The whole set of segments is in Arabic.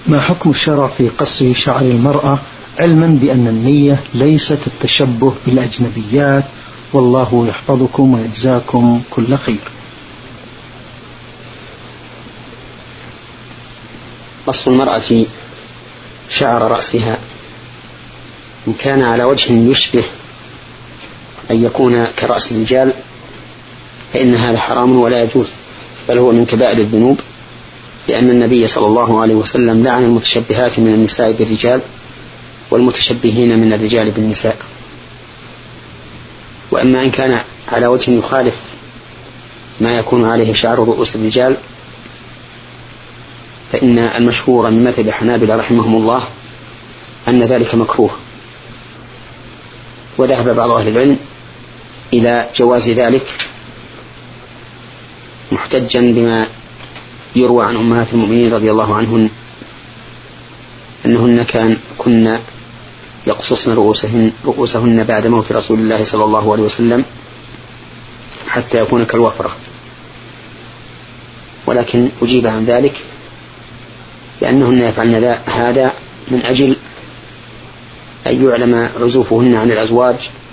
ما حكم الشرع في قص شعر المرأة علما بأن النية ليست التشبه بالأجنبيات، والله يحفظكم ويجزاكم كل خير؟ قص المرأة شعر رأسها إن كان على وجه يشبه أن يكون كرأس الرجال فإن هذا حرام ولا يجوز، بل هو من كبائر الذنوب، لأن النبي صلى الله عليه وسلم لعن المتشبهات من النساء بالرجال والمتشبهين من الرجال بالنساء. وأما إن كان على وجه يخالف ما يكون عليه شعر رؤوس الرجال فإن المشهور من مذهب الحنابلة رحمهم الله أن ذلك مكروه، وذهب بعض أهل العلم إلى جواز ذلك محتجا بما يروى عن أمهات المؤمنين رضي الله عنهن أنهن كن يقصصن رؤوسهن بعد موت رسول الله صلى الله عليه وسلم حتى يكون كالوفرة. ولكن أجيب عن ذلك لأنهن يفعلن هذا من أجل أن يعلم عزوفهن عن الأزواج،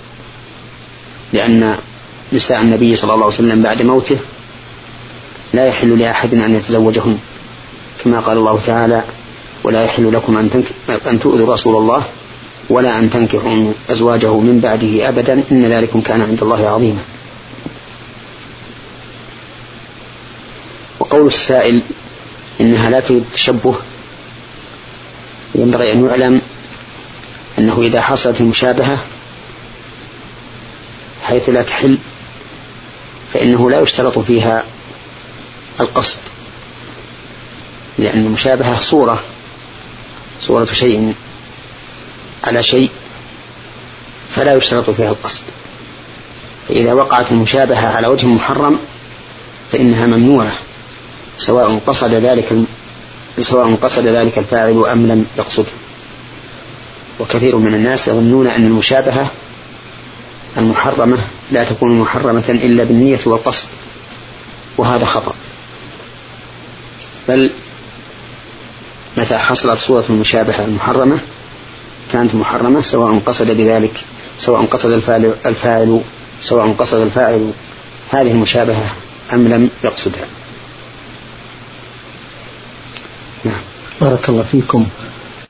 لأن نساء النبي صلى الله عليه وسلم بعد موته لا يحل لأحد أن يتزوجهن، كما قال الله تعالى: ولا يحل لكم أن تؤذوا رسول الله ولا أن تنكحوا أزواجه من بعده أبدا إن ذلكم كان عند الله عظيما. وقول السائل إنها لا تريد التشبه، ينبغي أن يعلم أنه إذا حصلت المشابهة حيث لا تحل فإنه لا يشترط فيها القصد، لأن المشابهة صورة شيء على شيء فلا يشترط فيها القصد. فإذا وقعت المشابهة على وجه محرم فإنها ممنوعة سواء قصد ذلك الفاعل أم لم يقصده. وكثير من الناس يظنون أن المشابهة المحرمة لا تكون محرمة إلا بالنية والقصد، وهذا خطأ، بل متى حصلت صورة المشابهة المحرمة كانت محرمة سواء قصد الفاعل هذه المشابهة أم لم يقصدها. بارك الله فيكم.